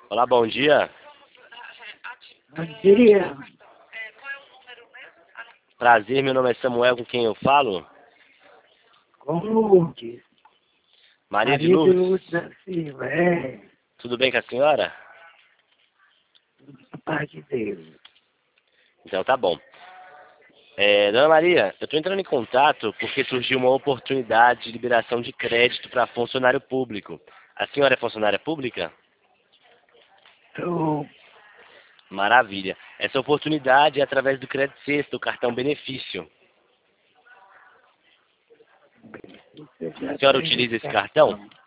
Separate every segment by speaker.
Speaker 1: Olá, bom dia.
Speaker 2: Bom dia.
Speaker 1: Prazer, meu nome é Samuel, com quem eu falo?
Speaker 2: Com Lourdes.
Speaker 1: Maria de
Speaker 2: Maria de
Speaker 1: Lourdes.
Speaker 2: Lourdes da Silva. É,
Speaker 1: Tudo bem com a senhora?
Speaker 2: a paz de Deus.
Speaker 1: Então tá bom. Dona Maria, eu estou entrando em contato porque surgiu uma oportunidade de liberação de crédito para funcionário público. A senhora é funcionária pública?
Speaker 2: Sou
Speaker 1: Maravilha. Essa oportunidade é através do Crédito Sexto, o cartão benefício. A
Speaker 2: já
Speaker 1: senhora
Speaker 2: tenho
Speaker 1: utiliza
Speaker 2: esse
Speaker 1: esse cartão?
Speaker 2: cartão.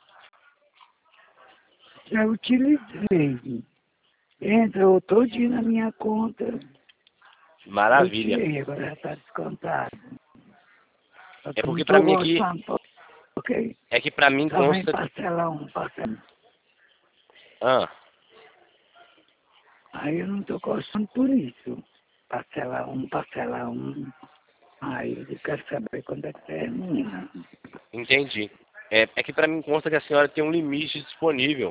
Speaker 2: Já utilizei. Entrou todinho na minha conta. Eu
Speaker 1: Maravilha.
Speaker 2: tirei, agora já está descontado. Eu
Speaker 1: É
Speaker 2: não
Speaker 1: porque para
Speaker 2: estou
Speaker 1: mim aqui,
Speaker 2: gostando, porque
Speaker 1: é que para mim
Speaker 2: só vem
Speaker 1: consta...
Speaker 2: parcelar um, parcela.
Speaker 1: Ah,
Speaker 2: Aí eu não estou gostando por isso. Parcelar um, parcelar um. Aí eu quero saber quando é que termina.
Speaker 1: entendi. É que para mim consta que a senhora tem um limite disponível.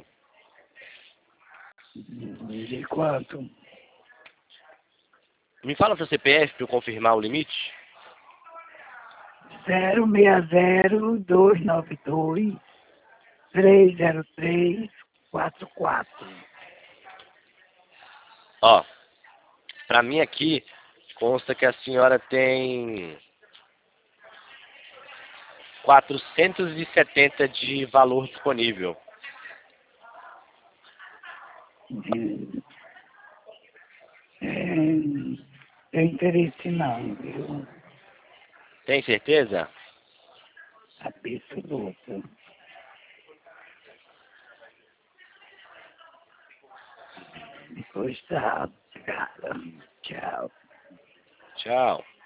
Speaker 2: De quanto?
Speaker 1: Me fala seu CPF para eu confirmar o limite?
Speaker 2: 060-292-30344.
Speaker 1: Ó, para mim aqui consta que a senhora tem 470 de valor disponível.
Speaker 2: Tem interesse não, viu?
Speaker 1: Tem certeza?
Speaker 2: Absoluto. Pois tá, cara. Tchau.
Speaker 1: Tchau.